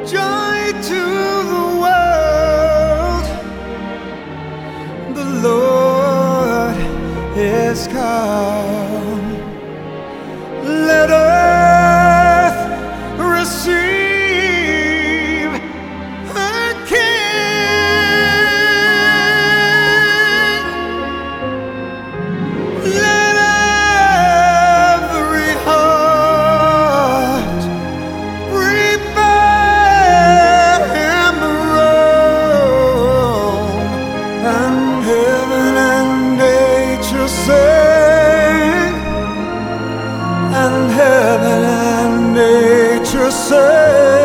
joy to the world. The Lord is come. Let earth receive her King. Let every heart prepare him room, and heaven and nature sing, and heaven and nature sing.